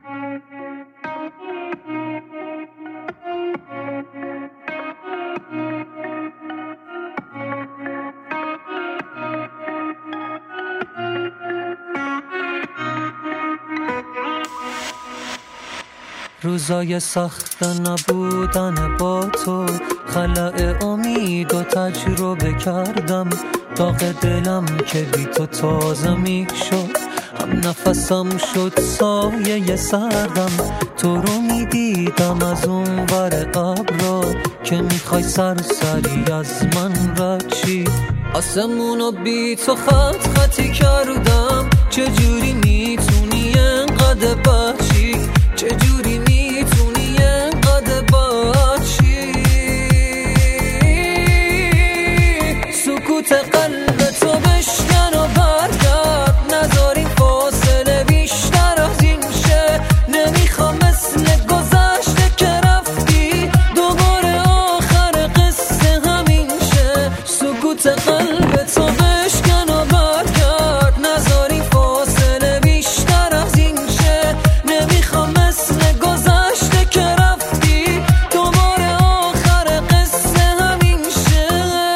روزای سخت نبودن با تو، خلأ امید و تجربه کردم. داغ دلم که بی تو تازه می شد، هم نفسم شد سایه سردم. تو رو می دیدم از اون ور ابرا که میخوای سری از من رد چی. آسمونو بی تو خط خطی کردم. چجوری میتونی انقدر بچی؟ چجوری میتونی انقدر بچی؟ سکوت قلب تو بشکن و برگرد، نذار این فاصله بیشتر از این شه. نمیخوام مثل گذشته که رفتی دوباره آخر قصه همین شه. سکوت قلب تو بشکن و برگرد، نذار این فاصله بیشتر از این شه. نمیخوام مثل گذشته که رفتی دوباره آخر قصه همین شه.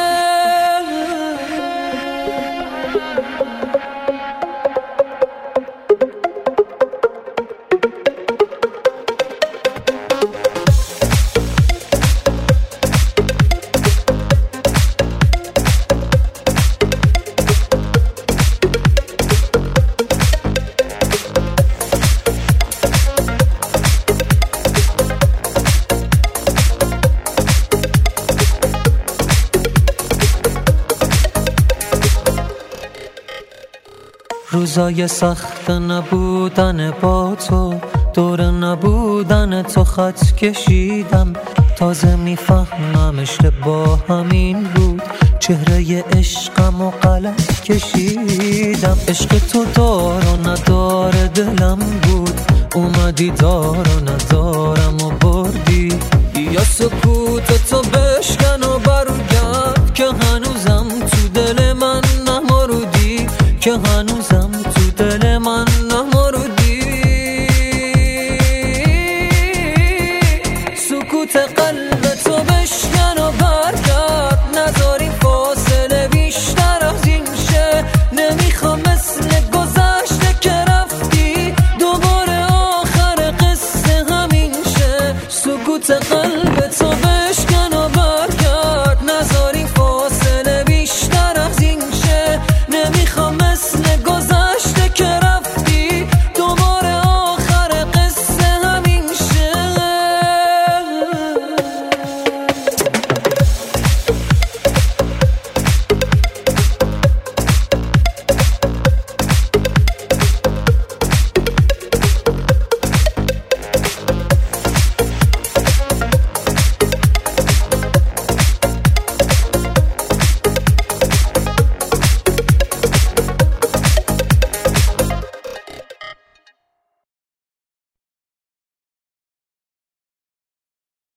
روزای سخت نبودن با تو، دور نبودن تو خط کشیدم. تازه میفهمم اشتباه همین بود، چهره عشقم و غلط کشیدم. عشق تو دار و ندار دلم بود، اومدی دار و ندارم و بردی. یا سکوت تو بشکن و برگرد که هنوزم تو دل من نمردی، که هنوزم تو دل من نمردی. سکوت قلب تو بشکن و برگرد، نذار این فاصله بیشتر از این شه. نمیخوام مثل گذشته که رفتی دوباره آخر قصه همین شه. سکوت قلب